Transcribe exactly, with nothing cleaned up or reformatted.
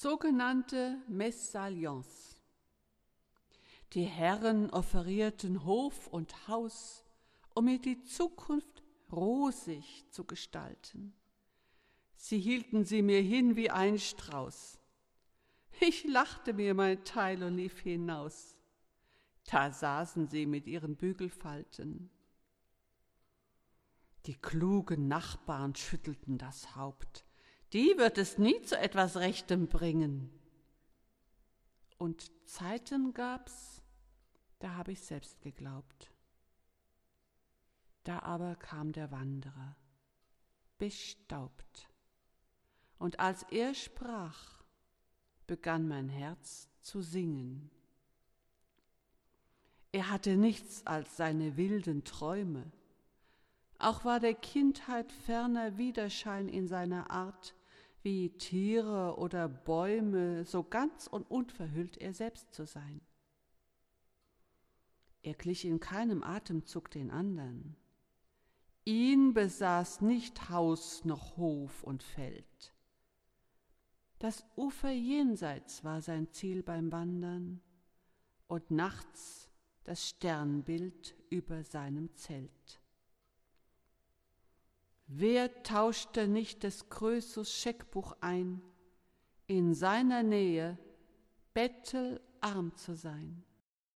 Sogenannte Mesalliance. Die Herren offerierten Hof und Haus, um mir die Zukunft rosig zu gestalten. Sie hielten sie mir hin wie ein Strauß. Ich lachte mir mein Teil und lief hinaus. Da saßen sie mit ihren Bügelfalten. Die klugen Nachbarn schüttelten das Haupt. Die wird es nie zu etwas Rechtem bringen. Und Zeiten gab's, da habe ich selbst geglaubt. Da aber kam der Wanderer, bestaubt. Und als er sprach, begann mein Herz zu singen. Er hatte nichts als seine wilden Träume. Auch war der Kindheit ferner Widerschein in seiner Art, wie Tiere oder Bäume, so ganz und unverhüllt er selbst zu sein. Er glich in keinem Atemzug den andern. Ihn besaß nicht Haus noch Hof und Feld. Das Ufer jenseits war sein Ziel beim Wandern und nachts das Sternbild über seinem Zelt. Wer tauschte nicht des Krösus Scheckbuch ein, in seiner Nähe bettelarm zu sein?